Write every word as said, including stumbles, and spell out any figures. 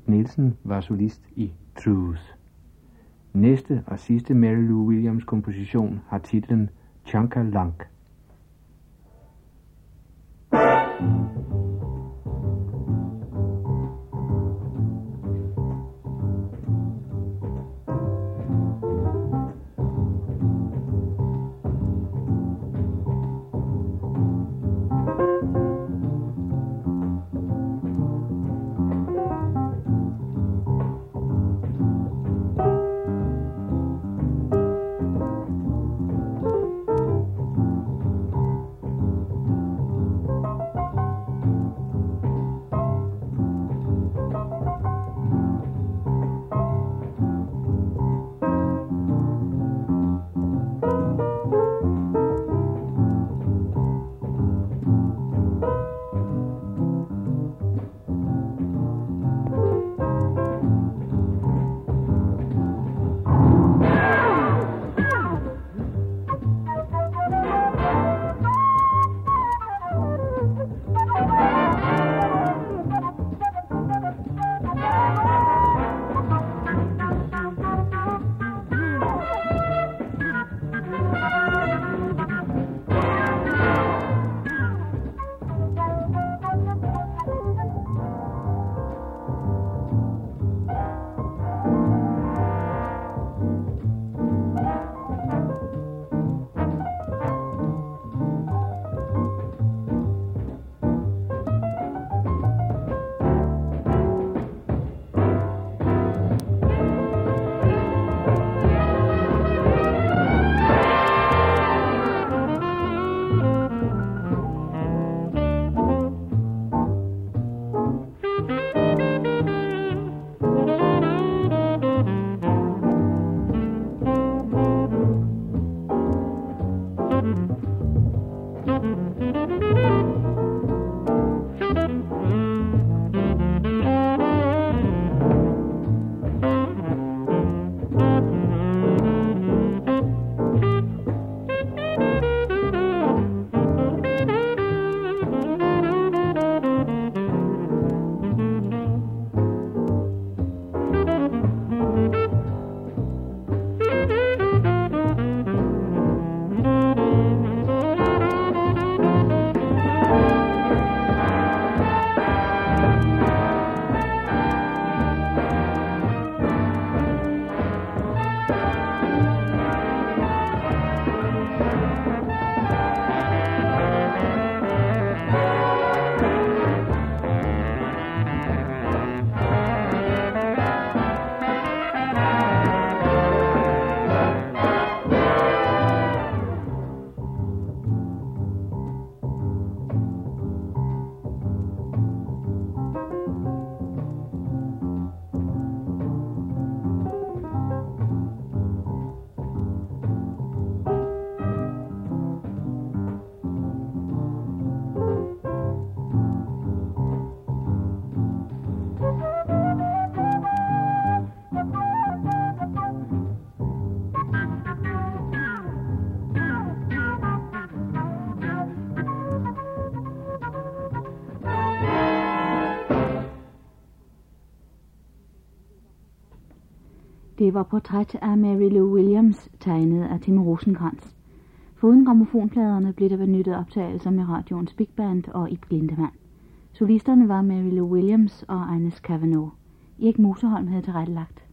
Nielsen var solist i Truth. Næste og sidste Mary Lou Williams komposition har titlen Chunka Lunk. Det var portræt af Mary Lou Williams, tegnet af Tim Rosenkrantz. Foruden grammofonpladerne blev der benyttet optagelser med radioens Big Band og Ib Glindemann. Solisterne var Mary Lou Williams og Ines Cavanaugh. Erik Moserholm havde tilrettelagt.